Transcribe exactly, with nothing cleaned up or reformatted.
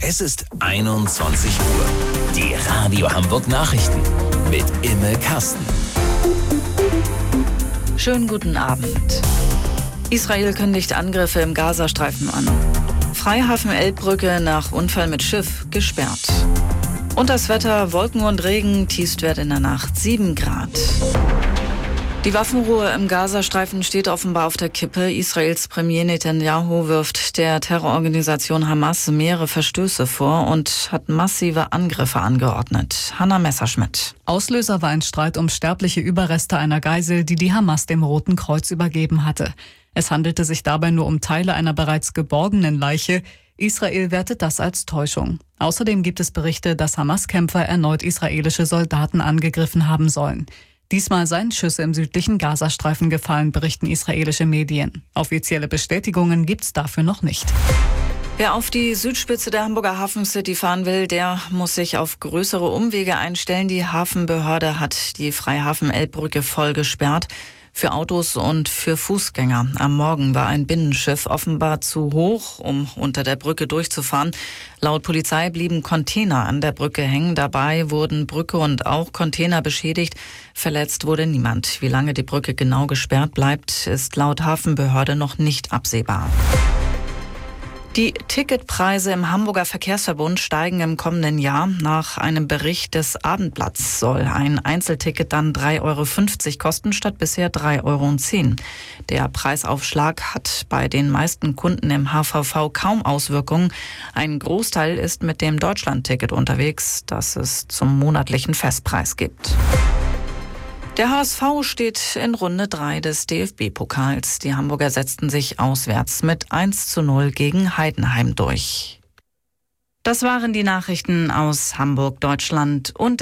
Es ist einundzwanzig Uhr. Die Radio Hamburg Nachrichten mit Imme Kasten. Schönen guten Abend. Israel kündigt Angriffe im Gazastreifen an. Freihafen Elbbrücke nach Unfall mit Schiff gesperrt. Und das Wetter, Wolken und Regen, Tiefstwert in der Nacht sieben Grad. Die Waffenruhe im Gazastreifen steht offenbar auf der Kippe. Israels Premier Netanyahu wirft der Terrororganisation Hamas mehrere Verstöße vor und hat massive Angriffe angeordnet. Hanna Messerschmidt. Auslöser war ein Streit um sterbliche Überreste einer Geisel, die die Hamas dem Roten Kreuz übergeben hatte. Es handelte sich dabei nur um Teile einer bereits geborgenen Leiche. Israel wertet das als Täuschung. Außerdem gibt es Berichte, dass Hamas-Kämpfer erneut israelische Soldaten angegriffen haben sollen. Diesmal seien Schüsse im südlichen Gazastreifen gefallen, berichten israelische Medien. Offizielle Bestätigungen gibt's dafür noch nicht. Wer auf die Südspitze der Hamburger Hafen City fahren will, der muss sich auf größere Umwege einstellen. Die Hafenbehörde hat die Freihafen Elbbrücke voll gesperrt für Autos und für Fußgänger. Am Morgen war ein Binnenschiff offenbar zu hoch, um unter der Brücke durchzufahren. Laut Polizei blieben Container an der Brücke hängen. Dabei wurden Brücke und auch Container beschädigt. Verletzt wurde niemand. Wie lange die Brücke genau gesperrt bleibt, ist laut Hafenbehörde noch nicht absehbar. Die Ticketpreise im Hamburger Verkehrsverbund steigen im kommenden Jahr. Nach einem Bericht des Abendblatts soll ein Einzelticket dann drei Euro fünfzig kosten statt bisher drei Euro zehn. Der Preisaufschlag hat bei den meisten Kunden im H V V kaum Auswirkungen. Ein Großteil ist mit dem Deutschlandticket unterwegs, das es zum monatlichen Festpreis gibt. Der H S V steht in Runde drei des D F B-Pokals. Die Hamburger setzten sich auswärts mit eins zu null gegen Heidenheim durch. Das waren die Nachrichten aus Hamburg, Deutschland und